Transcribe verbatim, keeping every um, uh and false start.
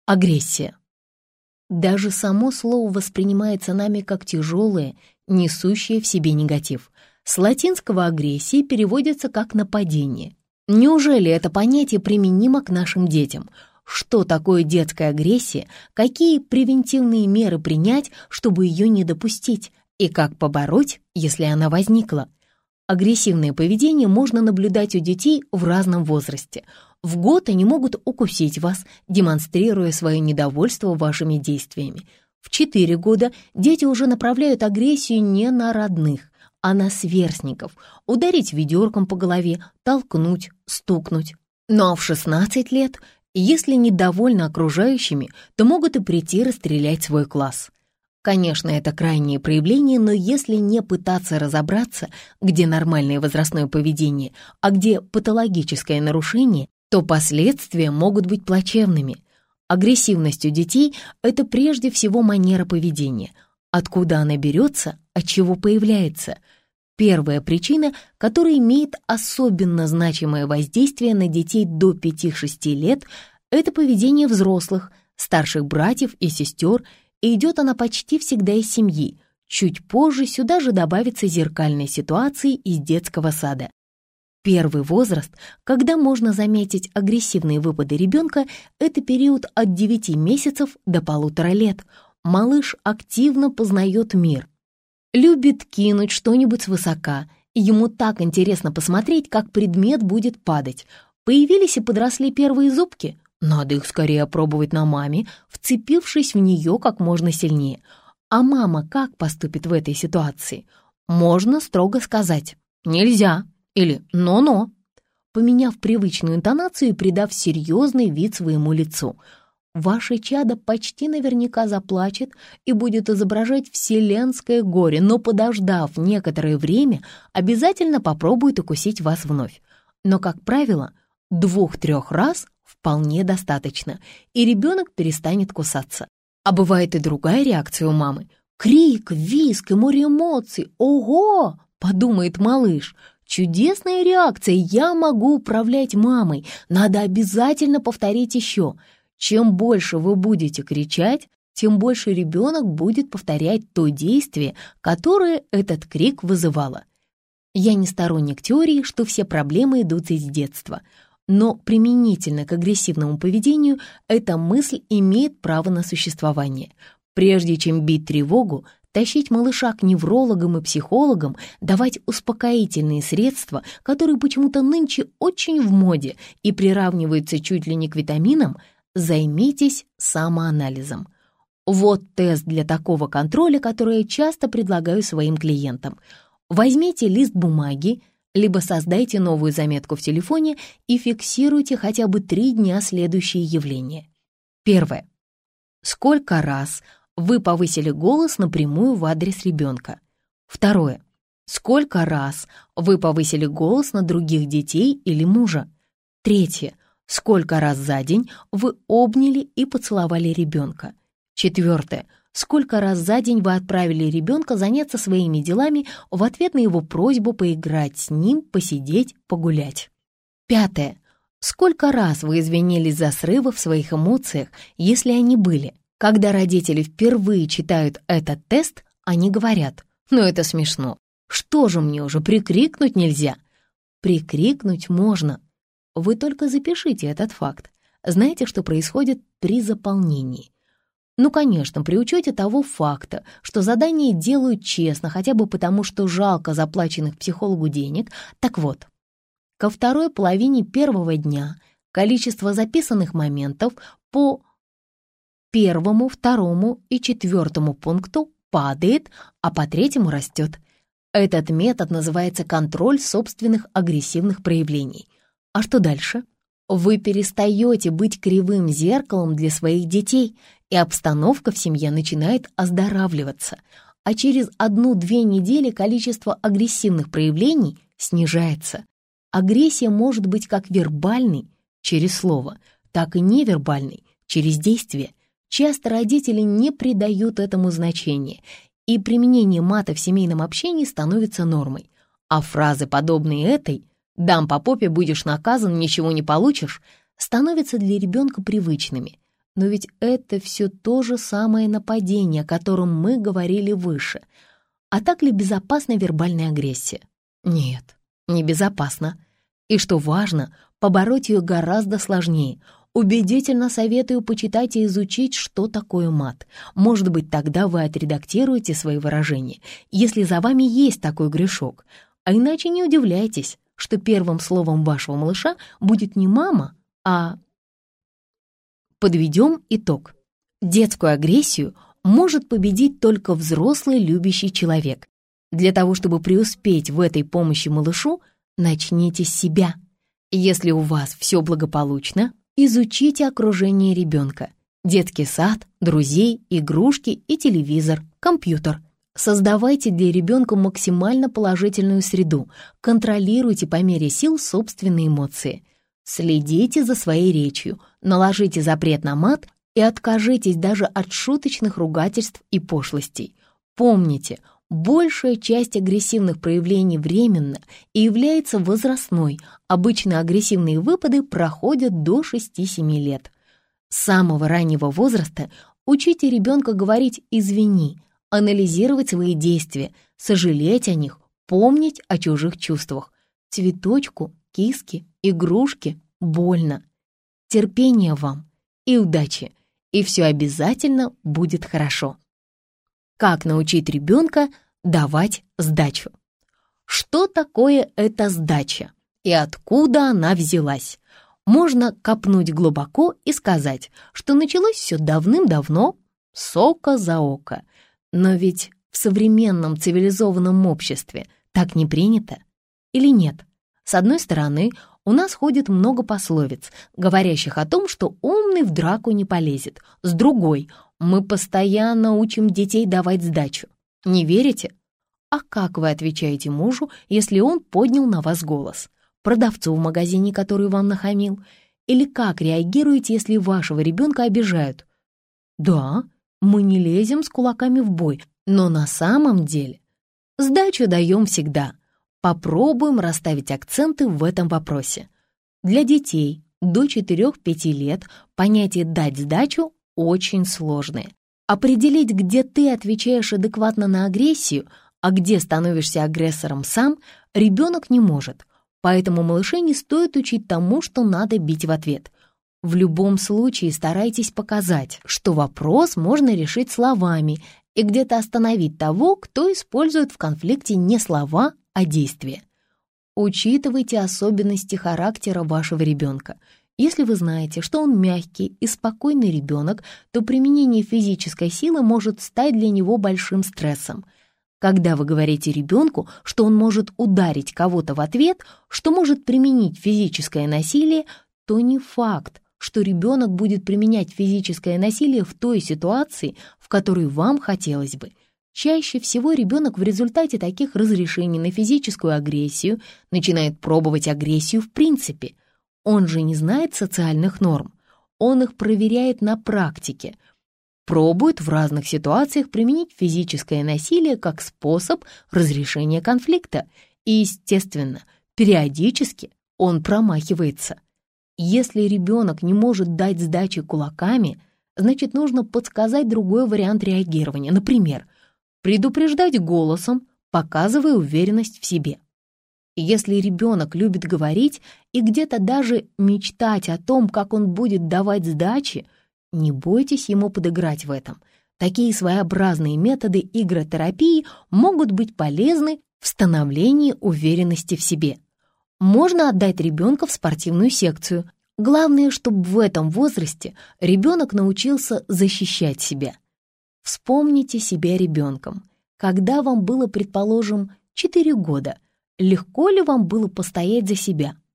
Агрессия. Даже само слово воспринимается нами как тяжелое, несущее в себе негатив. С латинского агрессия переводится как нападение. Неужели это понятие применимо к нашим детям? Что такое детская агрессия? Какие превентивные меры принять, чтобы ее не допустить? И как побороть, если она возникла? Агрессивное поведение можно наблюдать у детей в разном возрасте. В год они могут укусить вас, демонстрируя свое недовольство вашими действиями. В четыре года дети уже направляют агрессию не на родных, а на сверстников, ударить ведерком по голове, толкнуть, стукнуть. Ну а в шестнадцать лет, если недовольны окружающими, то могут и прийти расстрелять свой класс. Конечно, это крайние проявления, но если не пытаться разобраться, где нормальное возрастное поведение, а где патологическое нарушение, то последствия могут быть плачевными. Агрессивность у детей – это прежде всего манера поведения. Откуда она берется, от чего появляется? Первая причина, которая имеет особенно значимое воздействие на детей до пяти-шести лет, это поведение взрослых, старших братьев и сестер, и идет она почти всегда из семьи. Чуть позже сюда же добавятся зеркальные ситуации из детского сада. Первый возраст, когда можно заметить агрессивные выпады ребенка, это период от девяти месяцев до полутора лет. Малыш активно познает мир. Любит кинуть что-нибудь свысока. Ему так интересно посмотреть, как предмет будет падать. Появились и подросли первые зубки. Надо их скорее опробовать на маме, вцепившись в нее как можно сильнее. А мама как поступит в этой ситуации? Можно строго сказать «нельзя» или «но-но», поменяв привычную интонацию и придав серьезный вид своему лицу. Ваше чадо почти наверняка заплачет и будет изображать вселенское горе, но, подождав некоторое время, обязательно попробует укусить вас вновь. Но, как правило, двух-трех раз вполне достаточно, и ребенок перестанет кусаться. А бывает и другая реакция у мамы. Крик, визг и море эмоций. «Ого!» — подумает малыш. «Чудесная реакция! Я могу управлять мамой! Надо обязательно повторить еще!» Чем больше вы будете кричать, тем больше ребенок будет повторять то действие, которое этот крик вызывало. Я не сторонник теории, что все проблемы идут из детства, но применительно к агрессивному поведению эта мысль имеет право на существование. Прежде чем бить тревогу, тащить малыша к неврологам и психологам, давать успокоительные средства, которые почему-то нынче очень в моде и приравниваются чуть ли не к витаминам, займитесь самоанализом. Вот тест для такого контроля, который я часто предлагаю своим клиентам. Возьмите лист бумаги, либо создайте новую заметку в телефоне и фиксируйте хотя бы три дня следующие явления. Первое. Сколько раз вы повысили голос напрямую в адрес ребенка? Второе. Сколько раз вы повысили голос на других детей или мужа? Третье. Сколько раз за день вы обняли и поцеловали ребенка? Четвертое. Сколько раз за день вы отправили ребенка заняться своими делами в ответ на его просьбу поиграть с ним, посидеть, погулять? Пятое. Сколько раз вы извинились за срывы в своих эмоциях, если они были? Когда родители впервые читают этот тест, они говорят: «Ну это смешно. Что же мне уже, прикрикнуть нельзя?» Прикрикнуть можно. Вы только запишите этот факт. Знаете, что происходит при заполнении? Ну, конечно, при учете того факта, что задания делают честно, хотя бы потому, что жалко заплаченных психологу денег. Так вот, ко второй половине первого дня количество записанных моментов по первому, второму и четвертому пункту падает, а по третьему растет. Этот метод называется контроль собственных агрессивных проявлений. А что дальше? Вы перестаете быть кривым зеркалом для своих детей, и обстановка в семье начинает оздоравливаться, а через одну-две недели количество агрессивных проявлений снижается. Агрессия может быть как вербальной, через слово, так и невербальной, через действие. Часто родители не придают этому значения, и применение мата в семейном общении становится нормой. А фразы, подобные этой «дам по попе, будешь наказан, ничего не получишь», становятся для ребенка привычными. Но ведь это все то же самое нападение, о котором мы говорили выше. А так ли безопасна вербальная агрессия? Нет, не безопасно. И что важно, побороть ее гораздо сложнее. Убедительно советую почитать и изучить, что такое мат. Может быть, тогда вы отредактируете свои выражения, если за вами есть такой грешок. А иначе не удивляйтесь, что первым словом вашего малыша будет не «мама», а... Подведем итог. Детскую агрессию может победить только взрослый любящий человек. Для того, чтобы преуспеть в этой помощи малышу, начните с себя. Если у вас все благополучно, изучите окружение ребенка. Детский сад, друзей, игрушки и телевизор, компьютер. Создавайте для ребенка максимально положительную среду, контролируйте по мере сил собственные эмоции. Следите за своей речью, наложите запрет на мат и откажитесь даже от шуточных ругательств и пошлостей. Помните, большая часть агрессивных проявлений временна и является возрастной. Обычно агрессивные выпады проходят до шести-семи лет. С самого раннего возраста учите ребенка говорить «извини», анализировать свои действия, сожалеть о них, помнить о чужих чувствах. Цветочку, киске, игрушке больно. Терпения вам и удачи, и все обязательно будет хорошо. Как научить ребенка давать сдачу? Что такое эта сдача и откуда она взялась? Можно копнуть глубоко и сказать, что началось все давным-давно, с ока за око. Но ведь в современном цивилизованном обществе так не принято или нет? С одной стороны, у нас ходит много пословиц, говорящих о том, что умный в драку не полезет. С другой, мы постоянно учим детей давать сдачу. Не верите? А как вы отвечаете мужу, если он поднял на вас голос? Продавцу в магазине, который вам нахамил? Или как реагируете, если вашего ребенка обижают? Да, мы не лезем с кулаками в бой, но на самом деле сдачу даем всегда. Попробуем расставить акценты в этом вопросе. Для детей до четырёх-пяти лет понятие «дать сдачу» очень сложное. Определить, где ты отвечаешь адекватно на агрессию, а где становишься агрессором сам, ребенок не может. Поэтому малышей не стоит учить тому, что надо бить в ответ. В любом случае старайтесь показать, что вопрос можно решить словами и где-то остановить того, кто использует в конфликте не слова, а действия. Учитывайте особенности характера вашего ребенка. Если вы знаете, что он мягкий и спокойный ребенок, то применение физической силы может стать для него большим стрессом. Когда вы говорите ребенку, что он может ударить кого-то в ответ, что может применить физическое насилие, то не факт, что ребенок будет применять физическое насилие в той ситуации, в которой вам хотелось бы. Чаще всего ребенок в результате таких разрешений на физическую агрессию начинает пробовать агрессию в принципе. Он же не знает социальных норм, он их проверяет на практике, пробует в разных ситуациях применить физическое насилие как способ разрешения конфликта, и, естественно, периодически он промахивается. Если ребенок не может дать сдачи кулаками, значит, нужно подсказать другой вариант реагирования, например, предупреждать голосом, показывая уверенность в себе. Если ребенок любит говорить и где-то даже мечтать о том, как он будет давать сдачи, не бойтесь ему подыграть в этом. Такие своеобразные методы игротерапии могут быть полезны в становлении уверенности в себе. Можно отдать ребенка в спортивную секцию. Главное, чтобы в этом возрасте ребенок научился защищать себя. Вспомните себя ребенком. Когда вам было, предположим, четыре года, легко ли вам было постоять за себя?